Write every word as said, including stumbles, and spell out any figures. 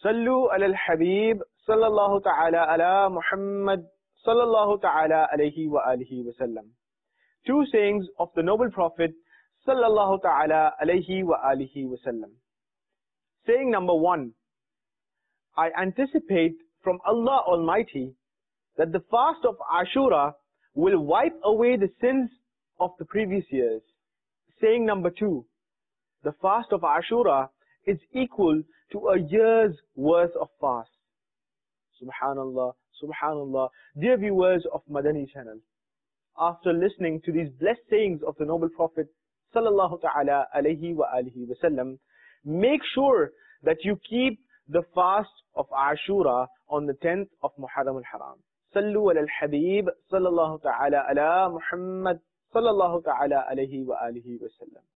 Sallu ala al-Habib sallallahu ta'ala ala Muhammad sallallahu ta'ala alayhi wa alihi wa sallam. Two sayings of the noble Prophet sallallahu ta'ala alayhi wa alihi wa sallam. Saying number one, I anticipate from Allah Almighty that the fast of Ashura will wipe away the sins of the previous years. Saying number two, the fast of Ashura is equal to a year's worth of fast. Subhanallah, Subhanallah. Dear viewers of Madani channel, after listening to these blessed sayings of the noble Prophet sallallahu ta'ala alayhi wa alihi wa sallam, make sure that you keep the fast of Ashura on the tenth of Muharram al-Haram. Sallu ala al-Habib sallallahu ta'ala ala Muhammad sallallahu ta'ala alayhi wa alihi wa sallam.